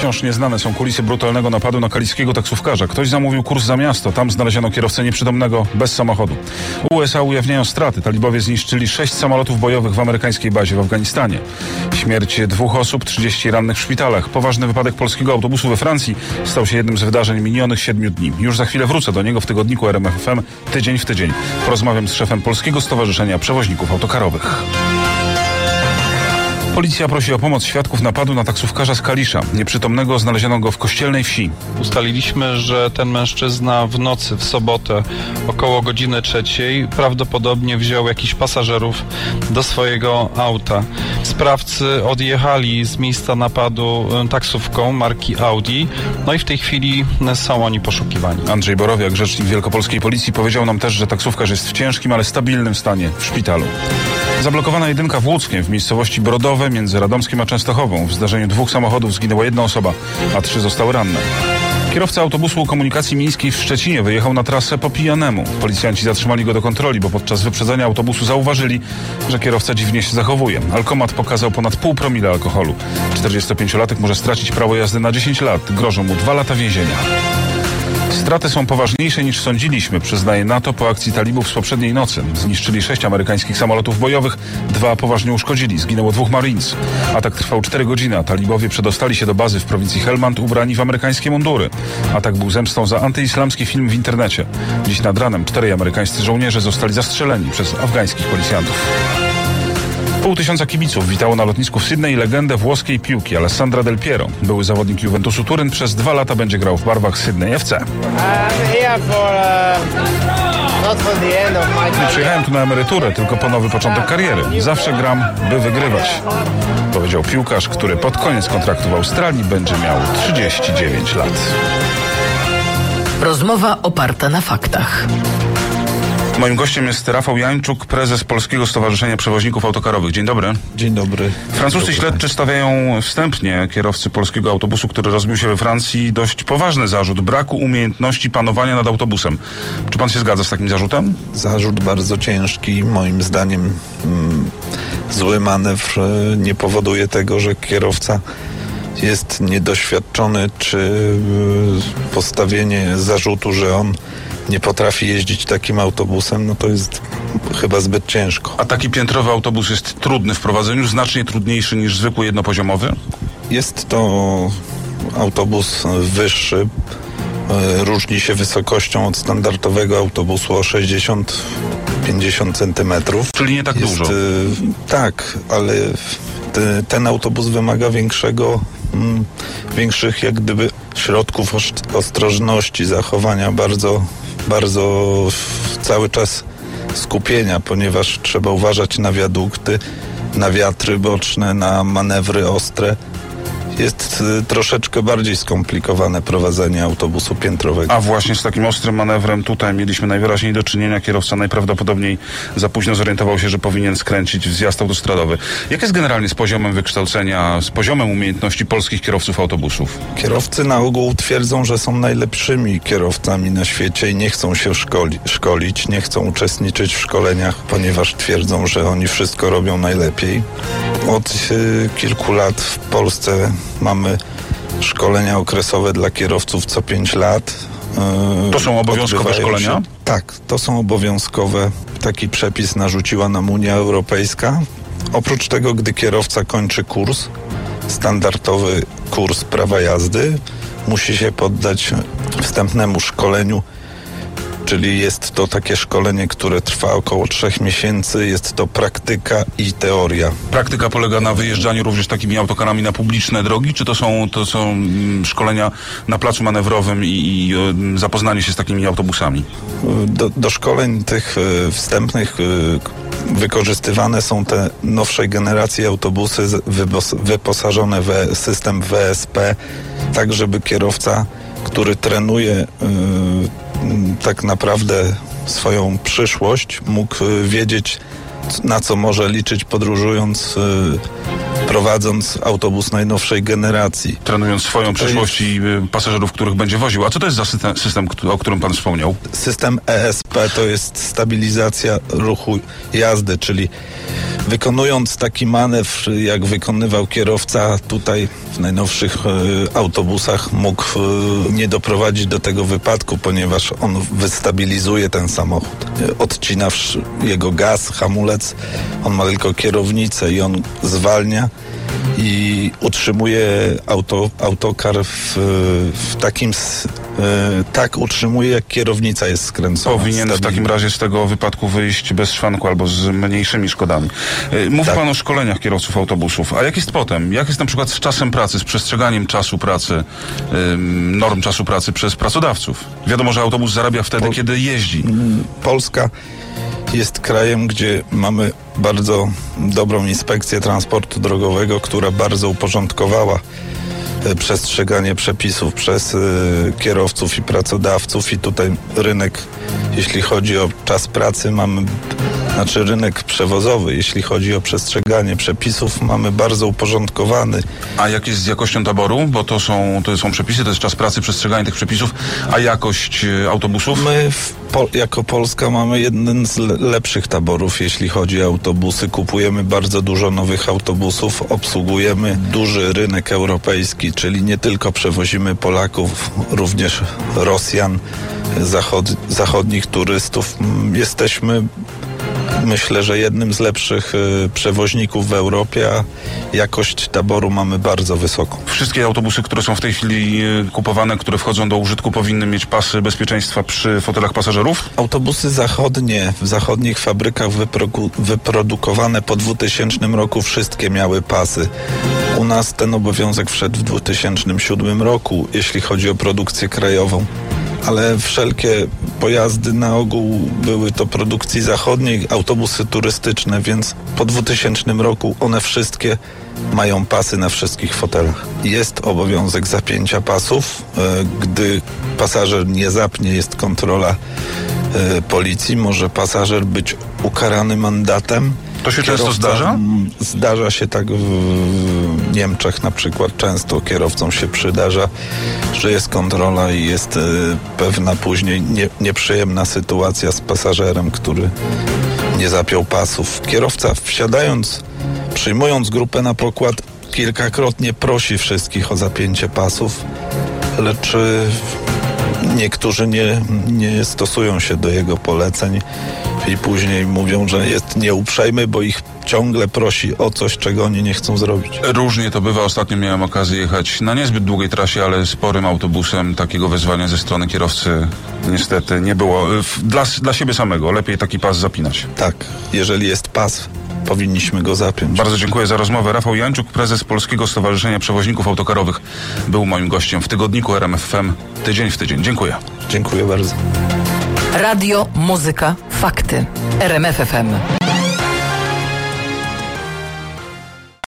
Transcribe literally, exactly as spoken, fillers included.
Wciąż nieznane są kulisy brutalnego napadu na kaliskiego taksówkarza. Ktoś zamówił kurs za miasto. Tam znaleziono kierowcę nieprzytomnego, bez samochodu. U S A ujawniają straty. Talibowie zniszczyli sześć samolotów bojowych w amerykańskiej bazie w Afganistanie. Śmierć dwóch osób, trzydzieści rannych w szpitalach. Poważny wypadek polskiego autobusu we Francji stał się jednym z wydarzeń minionych siedmiu dni. Już za chwilę wrócę do niego w tygodniku R M F F M tydzień w tydzień. Porozmawiam z szefem Polskiego Stowarzyszenia Przewoźników Autokarowych. Policja prosi o pomoc świadków napadu na taksówkarza z Kalisza. Nieprzytomnego znaleziono go w kościelnej wsi. Ustaliliśmy, że ten mężczyzna w nocy, w sobotę, około godziny trzeciej, prawdopodobnie wziął jakichś pasażerów do swojego auta. Sprawcy odjechali z miejsca napadu taksówką marki Audi, no i w tej chwili są oni poszukiwani. Andrzej Borowiak, rzecznik wielkopolskiej policji, powiedział nam też, że taksówkarz jest w ciężkim, ale stabilnym stanie w szpitalu. Zablokowana jedynka w Łódzkiem, w miejscowości Brodowe między Radomskiem a Częstochową. W zdarzeniu dwóch samochodów zginęła jedna osoba, a trzy zostały ranne. Kierowca autobusu komunikacji miejskiej w Szczecinie wyjechał na trasę po pijanemu. Policjanci zatrzymali go do kontroli, bo podczas wyprzedzania autobusu zauważyli, że kierowca dziwnie się zachowuje. Alkomat pokazał ponad pół promila alkoholu. czterdziestopięciolatek może stracić prawo jazdy na dziesięć lat. Grożą mu dwa lata więzienia. Straty są poważniejsze niż sądziliśmy, przyznaje NATO po akcji talibów z poprzedniej nocy. Zniszczyli sześć amerykańskich samolotów bojowych, dwa poważnie uszkodzili. Zginęło dwóch Marines. Atak trwał cztery godziny, a talibowie przedostali się do bazy w prowincji Helmand ubrani w amerykańskie mundury. Atak był zemstą za antyislamski film w internecie. Dziś nad ranem czterej amerykańscy żołnierze zostali zastrzeleni przez afgańskich policjantów. Pół tysiąca kibiców witało na lotnisku w Sydney legendę włoskiej piłki Alessandra Del Piero. Były zawodnik Juventusu Turyn, przez dwa lata będzie grał w barwach Sydney F C. Nie przyjechałem tu na emeryturę, tylko po nowy początek kariery. Zawsze gram, by wygrywać, powiedział piłkarz, który pod koniec kontraktu w Australii będzie miał trzydzieści dziewięć lat. Rozmowa oparta na faktach. Moim gościem jest Rafał Jańczuk, prezes Polskiego Stowarzyszenia Przewoźników Autokarowych. Dzień dobry. Dzień dobry. Francuscy śledczy stawiają wstępnie kierowcy polskiego autobusu, który rozbił się we Francji, dość poważny zarzut braku umiejętności panowania nad autobusem. Czy pan się zgadza z takim zarzutem? Zarzut bardzo ciężki. Moim zdaniem mm, zły manewr nie powoduje tego, że kierowca jest niedoświadczony, czy y, postawienie zarzutu, że on nie potrafi jeździć takim autobusem, no to jest chyba zbyt ciężko. A taki piętrowy autobus jest trudny w prowadzeniu, znacznie trudniejszy niż zwykły jednopoziomowy? Jest to autobus wyższy, różni się wysokością od standardowego autobusu o sześćdziesiąt do pięćdziesięciu centymetrów. Czyli nie tak jest, dużo. Tak, ale te, ten autobus wymaga większego, m, większych jak gdyby środków ostrożności, zachowania bardzo bardzo cały czas skupienia, ponieważ trzeba uważać na wiadukty, na wiatry boczne, na manewry ostre. Jest y, troszeczkę bardziej skomplikowane prowadzenie autobusu piętrowego. A właśnie z takim ostrym manewrem tutaj mieliśmy najwyraźniej do czynienia. Kierowca najprawdopodobniej za późno zorientował się, że powinien skręcić w zjazd autostradowy. Jak jest generalnie z poziomem wykształcenia, z poziomem umiejętności polskich kierowców autobusów? Kierowcy na ogół twierdzą, że są najlepszymi kierowcami na świecie i nie chcą się szkoli- szkolić, nie chcą uczestniczyć w szkoleniach, ponieważ twierdzą, że oni wszystko robią najlepiej. Od y, kilku lat w Polsce mamy szkolenia okresowe dla kierowców co pięć lat. Yy, to są obowiązkowe szkolenia? Się, tak, to są obowiązkowe. Taki przepis narzuciła nam Unia Europejska. Oprócz tego, gdy kierowca kończy kurs, standardowy kurs prawa jazdy, musi się poddać wstępnemu szkoleniu, czyli jest to takie szkolenie, które trwa około trzech miesięcy. Jest to praktyka i teoria. Praktyka polega na wyjeżdżaniu również takimi autokarami na publiczne drogi, czy to są, to są mm, szkolenia na placu manewrowym i, i y, zapoznanie się z takimi autobusami? Do, do szkoleń tych y, wstępnych y, wykorzystywane są te nowszej generacji autobusy wybos, wyposażone w system W S P, tak żeby kierowca, który trenuje y, tak naprawdę swoją przyszłość, mógł wiedzieć, na co może liczyć podróżując, prowadząc autobus najnowszej generacji. Trenując swoją przyszłość i pasażerów, których będzie woził. A co to jest za system, system, o którym pan wspomniał? System E S P to jest stabilizacja ruchu jazdy, czyli wykonując taki manewr, jak wykonywał kierowca tutaj w najnowszych e, autobusach, mógł e, nie doprowadzić do tego wypadku, ponieważ on wystabilizuje ten samochód. E, odcina wsz- jego gaz, hamulec, on ma tylko kierownicę i on zwalnia i utrzymuje auto, autokar w, w takim, e, tak utrzymuje, jak kierownica jest skręcona. Powinien w stabilnie. takim razie z tego wypadku wyjść bez szwanku albo z mniejszymi szkodami. E, Mówi Tak. pan o szkoleniach kierowców autobusów. A jak jest potem? Jak jest na przykład z czasem pracy, z przestrzeganiem czasu pracy, ym, norm czasu pracy przez pracodawców? Wiadomo, że autobus zarabia wtedy, Pol- kiedy jeździ. Polska jest krajem, gdzie mamy bardzo dobrą inspekcję transportu drogowego, która bardzo uporządkowała e, przestrzeganie przepisów przez e, kierowców i pracodawców i tutaj rynek, jeśli chodzi o czas pracy, mamy, znaczy rynek przewozowy, jeśli chodzi o przestrzeganie przepisów, mamy bardzo uporządkowany. A jak jest z jakością taboru? Bo to są, to są przepisy, to jest czas pracy, przestrzeganie tych przepisów, a jakość e, autobusów? My w Pol- jako Polska mamy jeden z le- lepszych taborów, jeśli chodzi o autobusy. Kupujemy bardzo dużo nowych autobusów, obsługujemy duży rynek europejski, czyli nie tylko przewozimy Polaków, również Rosjan, zachod- zachodnich turystów. Mm, Jesteśmy, myślę, że jednym z lepszych y, przewoźników w Europie, a jakość taboru mamy bardzo wysoką. Wszystkie autobusy, które są w tej chwili e, kupowane, które wchodzą do użytku, powinny mieć pasy bezpieczeństwa przy fotelach pasażerów? Autobusy zachodnie w zachodnich fabrykach wyprodu- wyprodukowane po dwutysięcznym roku wszystkie miały pasy. U nas ten obowiązek wszedł w dwa tysiące siódmym roku, jeśli chodzi o produkcję krajową. Ale wszelkie pojazdy na ogół były to produkcji zachodniej, autobusy turystyczne, więc po dwutysięcznym roku one wszystkie mają pasy na wszystkich fotelach. Jest obowiązek zapięcia pasów. E, Gdy pasażer nie zapnie, jest kontrola e, policji. Może pasażer być ukarany mandatem. To się często Kierowca- zdarza? Mm, Zdarza się tak w Niemczech na przykład. Często kierowcom się przydarza, że jest kontrola i jest e, pewna później nie, nieprzyjemna sytuacja z pasażerem, który nie zapiął pasów. Kierowca wsiadając, przyjmując grupę na pokład, kilkakrotnie prosi wszystkich o zapięcie pasów, lecz e, niektórzy nie, nie stosują się do jego poleceń i później mówią, że jest nieuprzejmy, bo ich ciągle prosi o coś, czego oni nie chcą zrobić. Różnie to bywa. Ostatnio miałem okazję jechać na niezbyt długiej trasie, ale sporym autobusem. Takiego wezwania ze strony kierowcy niestety nie było. W- Dla, dla siebie samego lepiej taki pas zapinać. Tak, jeżeli jest pas, powinniśmy go zapiąć. Bardzo dziękuję za rozmowę. Rafał Jańczuk, prezes Polskiego Stowarzyszenia Przewoźników Autokarowych, był moim gościem w tygodniku R M F F M tydzień w tydzień. Dziękuję. Dziękuję bardzo. Radio, muzyka, fakty. R M F F M.